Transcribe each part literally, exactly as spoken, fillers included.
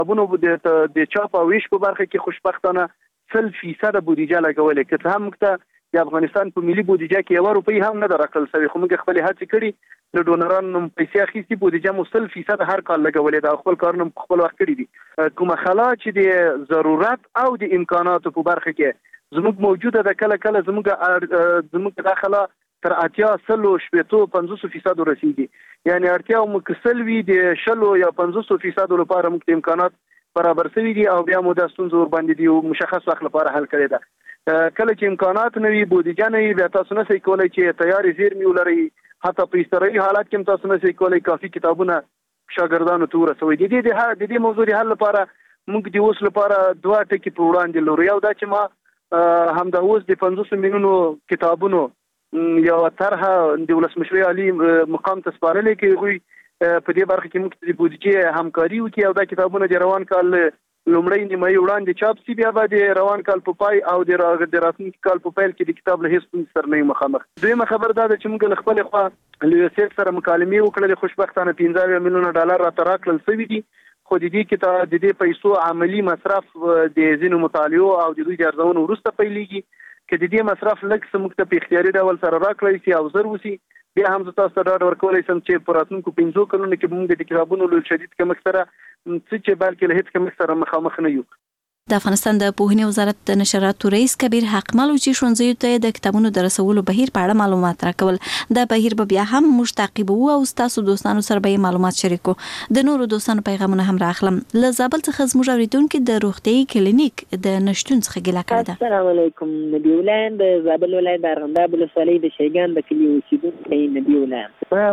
کتابونو د چاپ او ویش په برخه کې خوشبختانه سل فیصد بودیجه لګولې، که هم موږ د افغانستان په ملي بودیجه کې یو روپۍ هم نه درکړل شوی، خو موږ خپل هڅې کړي د ډونرانو پیسې اخیستي، بودیجه مو سل فیصد هر کال لګولې دا خپل کارونه خپل وخت کړی دي. کومه خلا چې د ضرورت او د امکاناتو په برخه کې زموږ موجوده ده، کله کله زموږ زموږ داخله تر اتیا سلو شپېتو پنځوسو فیصدو رسیږي، یعنی اړتیا مو کسل وي د شلو یا پنځوسو فیصدو لپاره موږ امکانات برابر شوي دي او بیا مو د ستونزو ور باندې دی مشخص وخت لپاره حل کړی ده. کله چې امکانات نه وي، بودیجه نه وي، بیا تاسو نه شئ کولی چې تیارې زیرمې ولرئ، حتی په اضطراري حالت کې هم تاسو نه شئ کولی کافي کتابونه شاګردانو ته ورسوئ. د دې د دې موضوع د حل لپاره موږ د اوس لپاره دوه ټکي په وړاندې لرو. یو دا چې ما همدا اوس د پنځوسو میلیونو کتابونو یو طرحه د ولسمشر علي مقام ته سپارلې کې هغوی په دې برخه کې موږ د بودیجې همکاري وکړي او دا کتابونه د روان کال لومړی نیمایي وړاندې چاپ شي، بیا به د روان کال په پای او د راتلونکي کال په پیل کې د کتاب له هیڅ ستونزې سره نه یو مخامخ. دویمه خبر دا ده چې موږ له خپلې خوا له یوسیف سره مکالمې وکړلې، خوشبختانه پنځه اویا میلیونه ډالر راته راکړل شوي دي، خو د دې کتاب د دې پیسو عملي مصرف د ځینو مطالعو او د دوی د ارزونو وروسته پیلېږي. که د دې مصرف لږ څه موږ ته په اختیاري ډول سره راکړی شي او زر وشي، بیا هم زه تاسو ته ډاډ ورکولی شم چې په راتلونکو پنځو کلونو کې موږ د کتابونو له شدید کمښت سره څه چې بلکې له هېڅ کمښت سره مخامخ نه یو. د افغانستان د پوهنې وزارت د نشراتو رئیس کبیر حقمل چې ښوونځیو ته د کتابونو د رسولو بهیر په اړه معلومات راکول. دا بهیر به بیا هم موږ تعقیبوو او ستاسو دوستانو سره به معلومات شریکو. د نورو دوستانو پیغامونه هم راخلم. له زابل څخه زموږ اوریدونکو د روغتیايي کلینیک د نشټون څخه ګیله کړې ده. السلام علیکم. نبی ولایم د زابل ولایت د ارغنداب ولسوالۍ د شیګان د کلي اوسیدونکی نبی ولایم. ما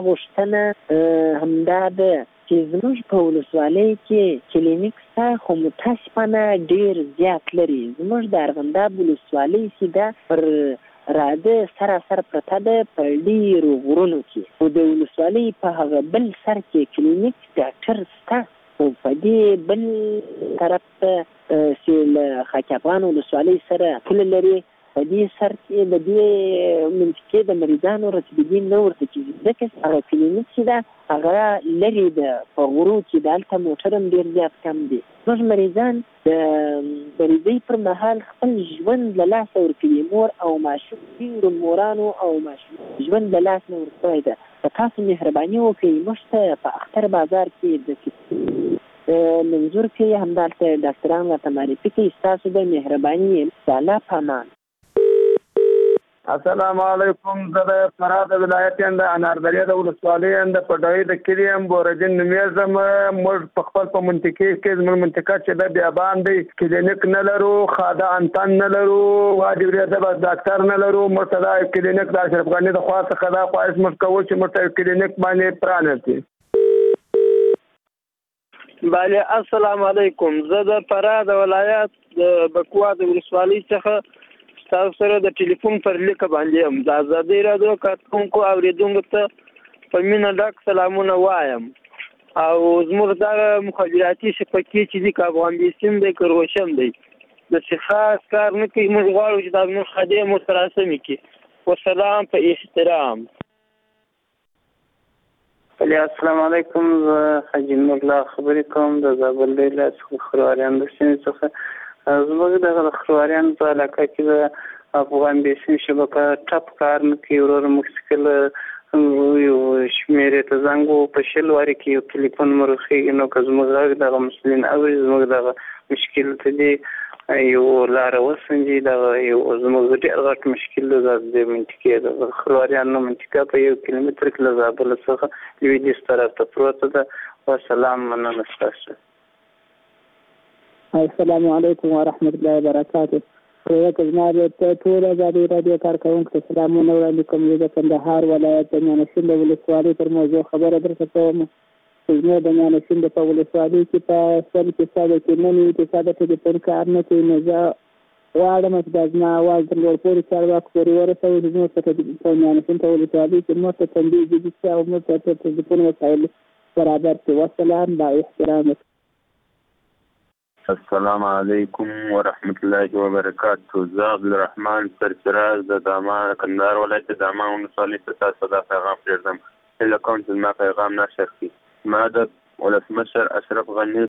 غوښتنه همدا ده چې زموږ په ولسوالۍ کې کلینیک شته، خو متاسفانه ډېر زیات لري. زموږ د ارغنداب ولسوالۍ سیده پر راده سراسر پرته ده په ډېرو غرونو کې، خو د ولسوالۍ په هغه بل سر کې کلینیک ډاکټر شته، خو په دې بل طرف ته چې له خاک افغان ولسوالۍ سره پوله لري، په دې سر کې د دې منطقې د مریضانو رسیدګي نه ورته کېږي، ځکه هغه کلینیک چې ده هغه لرې ده په غرو کې، د هلته موټر هم ډېر زیات کم دی. زموږ مریضان د مریضۍ پر مهال خپل ژوند له لاسه ورکوي، مور او ماشوم ډېرو مورانو او ماشوم ژوند له لاس نه ورکوی ده. په تاسو مهرباني وکړئ موږ ته په اختر بازار کې د منظور کې همدلته ډاکټران راته معرفي کړي. ستاسو د مهرباني الله په امان. السلام علیکم. زه د فراه د ولایت یم، د اناردریا د ولسوالۍ یم، د پټوۍ د کلي یم، بورجن نومیږم. موږ په خپل په منطقې کې زموږ منطقه چې ده بیابان دی، کلینیک نه لرو، خاده انتن نه لرو، وادي وریځه به ډاکټر نه لرو. موږ ته دا کلینیک د اشرف غني د خوا څخه دا خواهش موږ کوو چې موږ ته کلینیک باندې پرانیزي. بله السلام علیکم. زه د فراه د ولایت د بکوا د ولسوالۍ څخه تاسو سره د ټلیفون پر لیکه باندې یم. د ازادۍ راډیو کارکونکو اوریدونکو ته په مینه ډک سلامونه وایم او زموږ دغه مخابراتي شبکې چې دي که افغان بیسیم دی که روشن دی داسې خاص کار نه کوي. موږ غواړو چې دا زموږ خدۍ مو سره سمې کړي. وسلام په احترام. السلام علیکم. زه حاجي نورالله خبرې کوم د زابل ولایت څخه خرواريان د سیمې څخه. زموږ دغه خرواريان په علاقه کې د افغان بیسیم شبکه ټپ کار نه کوي. ورور مشکل یو شمېرې ته زنګ و په شل وارې کې یو ټلیفون مو رخېږي، نو که زموږ غږ دغه مسلین اوري زموږ دغه مشکل ته دی یو لاره وسنجي. دغه یو زموږ ډېر غټ مشکل دی د منطقې د خرواريانو منطقه په یو کیلومتر کې له زابل څخه لویدیځ طرف ته پروته ده. وسلام، مننه ستاسو. السلام علیکم ورحمت الله وبرکاته. پروګه زما د ټول ازادي رادیو کارکونکو ته سلامونه وړاندې کوم. زه د کندهار ولایت د میانشین د ولسوالۍ پر موضوع خبره درته کوم. زموږ د میانشین د ولسوالۍ کې په سل فیصده کې نه وي فیصده ټلیفون کار نه کوي. نو زه غواړم چې دا زما اواز د لوړ پوړو چارواکو پورې ورسوي. زموږ په میانشین د ولسوالۍ کې موږ ته تنبیه جدي شي او موږ ته ټلیفون وسایل برابر کړي. وسلام، با احترام. السلام علیکم ورحمت الله وبرکاته. زه عبدالرحمن سرفراز د دامان کندهار ولایت د دامان ولسوالۍ څخه تاسو ته پیغام پرېږدم. هیله کوم چې زما پیغام نشر کړي. ما د ولسمشر اشرف غني